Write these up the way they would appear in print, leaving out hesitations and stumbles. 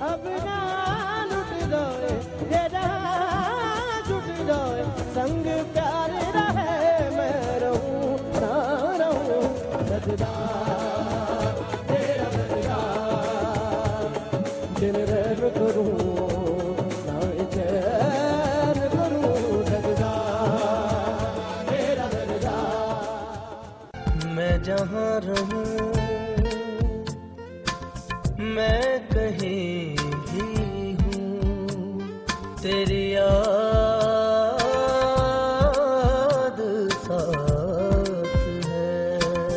अब ना लुट जाए ये जहां छूट जाए संग प्यार रहे मैं रहूं ना रहूं सजदा तेरा सजदा दिन रह करूं ना चैन करूं सजदा तेरा सजदा मैं जहां रहूं मैं कहीं भी हूँ तेरी याद साथ है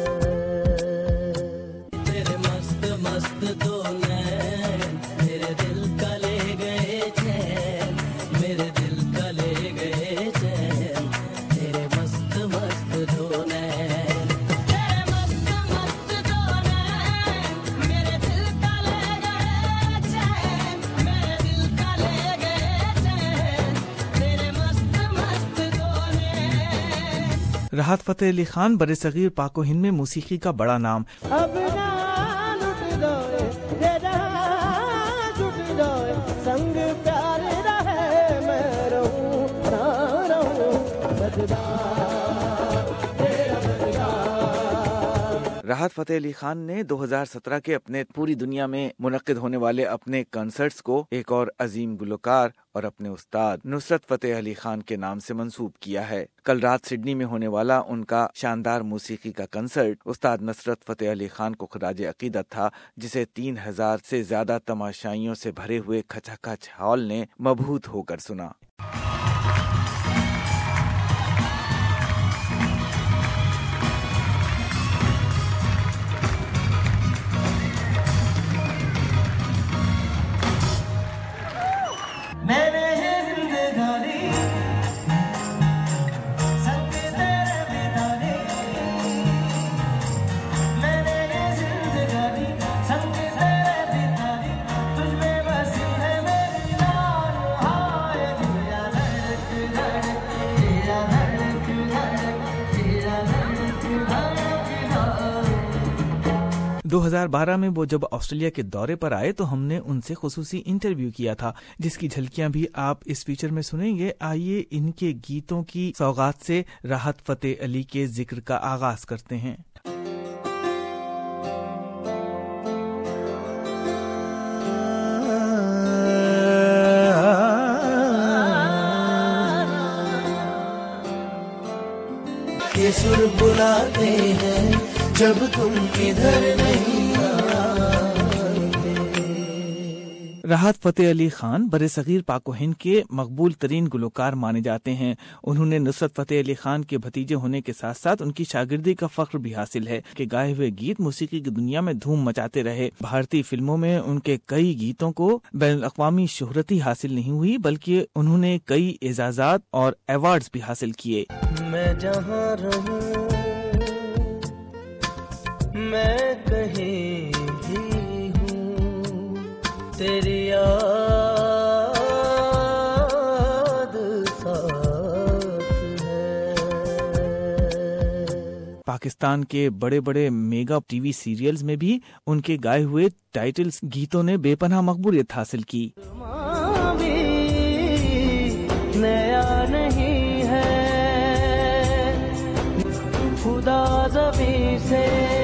तेरे मस्त मस्त दो नैन मेरे दिल का ले गए चैन मेरे दिल का ले गए चैन तेरे मस्त मस्त दो नैन राहत फतेह अली खान बरसगीर पाको हिंद में मौसीकी का बड़ा नाम। अब ना लुट जाए ये जहां छूट जाए संग प्यार रहे मैं रहूं ना रहूं सजदा तेरा सजदा। राहत फतेह अली खान ने 2017 के अपने पूरी दुनिया में मुनक्किद होने वाले अपने कंसर्ट्स को एक और अजीम गुलकार और अपने उस्ताद नुसरत फतेह अली खान के नाम से मंसूब किया है। कल रात सिडनी में होने वाला उनका शानदार मौसीकी का कंसर्ट उस्ताद नुसरत फतेह अली खान को खराज अकीदत था, जिसे 3000 से ज्यादा तमाशाइयों से भरे हुए खचाखच हॉल ने मबहूत होकर सुना। मैंने ये जिंदगानी संग तेरे बितानी मैंने ये जिंदगानी संग तेरे बितानी तुझ में बसी है मेरी जान हाय जिया धड़क धड़क जिया धड़क धड़क जिया धड़क धड़क। 2012 में वो जब ऑस्ट्रेलिया के दौरे पर आए तो हमने उनसे खुसूसी इंटरव्यू किया था, जिसकी झलकियां भी आप इस फीचर में सुनेंगे। आइए इनके गीतों की सौगात से राहत फतेह अली के जिक्र का आगाज करते हैं। ये सुर बुलाते हैं जब तुम इधर नहीं आते। राहत फतेह अली खान बरसगीर पाको हिंद के मकबूल तरीन गुलकार माने जाते हैं। उन्होंने नुसरत फतेह अली खान के भतीजे होने के साथ साथ उनकी शागिर्दी का फख्र भी हासिल है कि गाए हुए गीत मौसीकी की दुनिया में धूम मचाते रहे। भारतीय फिल्मों में उनके कई गीतों को बैनुल अक़वामी शोहरत ही हासिल नहीं हुई, बल्कि उन्होंने कई एजाज़ात और अवार्ड्स भी हासिल किए। मैं जहाँ रहूं मैं कहीं भी हूँ तेरी याद साथ है। पाकिस्तान के बड़े बड़े मेगा टीवी सीरियल्स में भी उनके गाए हुए टाइटल्स गीतों ने बेपनाह मकबूलियत हासिल की। नया नहीं है खुदा ज़मीं से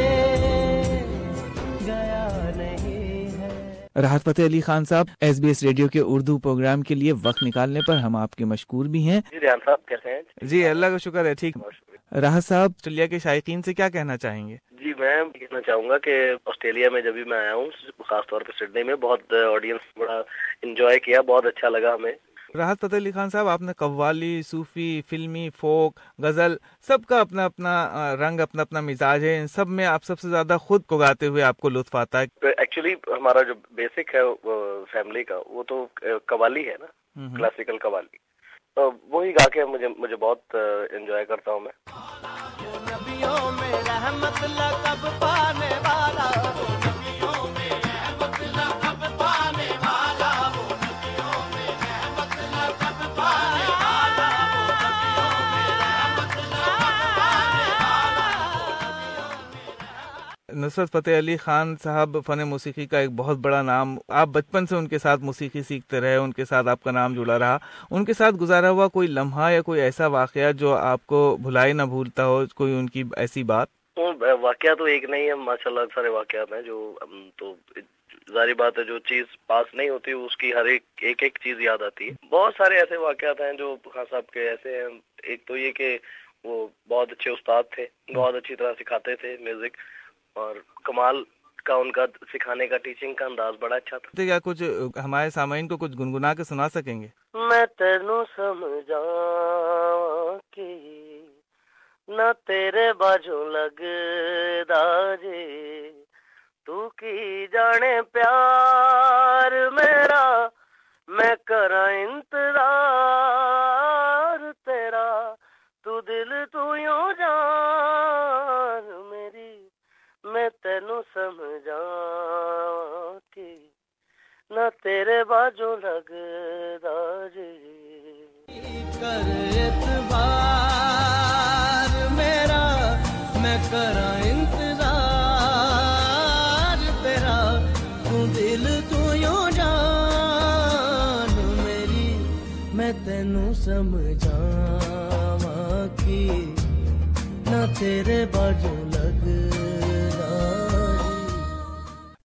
गया नहीं है। राहत फतेह अली खान साहब, SBS रेडियो के उर्दू प्रोग्राम के लिए वक्त निकालने पर हम आपके मशकूर भी हैं। जी रियान साहब कैसे हैं? जी अल्लाह का शुक्र है, ठीक। राहत साहब, ऑस्ट्रेलिया के शायकीन से क्या कहना चाहेंगे? जी मैं कहना चाहूँगा कि ऑस्ट्रेलिया में जब भी मैं आया हूँ, खासतौर पर सिडनी में, बहुत ऑडियंस बड़ा एंजॉय किया, बहुत अच्छा लगा हमें। राहत फतेह अली खान साहब, आपने कव्वाली, सूफी, फिल्मी, फोक, गजल, सबका अपना अपना रंग, अपना अपना मिजाज है। इन सब में आप सबसे ज्यादा खुद को गाते हुए आपको लुत्फ आता है? तो एक्चुअली हमारा जो बेसिक है फैमिली का, वो तो कव्वाली है ना, क्लासिकल कव्वाली, तो वही गा के मुझे बहुत एंजॉय करता हूँ मैं। नबियों में रहमत लक़ब पाने वाला, नुसरत फतेह अली खान साहब फ़न मौसीकी का एक बहुत बड़ा नाम, आप बचपन से उनके साथ मौसीकी सीखते रहे, उनके साथ आपका नाम जुड़ा रहा, उनके साथ गुजारा हुआ कोई लम्हा या कोई ऐसा वाकया जो आपको भुलाई ना भूलता हो, कोई उनकी ऐसी बात? तो वाकया तो एक नहीं है, माशाल्लाह सारे वाकयात हैं जो तो जारी बात है, जो चीज पास नहीं होती उसकी हर एक चीज याद आती है। बहुत सारे ऐसे वाकयात हैं जो खान साहब के ऐसे हैं। एक तो ये कि वो बहुत अच्छे उस्ताद थे, बहुत अच्छी तरह सिखाते थे म्यूजिक, और कमाल का उनका सिखाने का, टीचिंग का अंदाज बड़ा अच्छा था। तो क्या कुछ हमारे सामईन को कुछ गुनगुना के सुना सकेंगे? मैं तेनू समझा के ना तेरे बाजू लगदा जे, तू की जाने प्यार मेरा, मैं करा इंतजार तेरा, तू दिल तू यूं जान मेरी, मैं तेनू समझा के ना तेरे बाजू लगदा जे, कर एतबार मेरा, मैं करा इंतजार तेरा, तू दिल तू यूं जान मेरी, मैं तेनू समझावां कि ना तेरे बाजू लगदा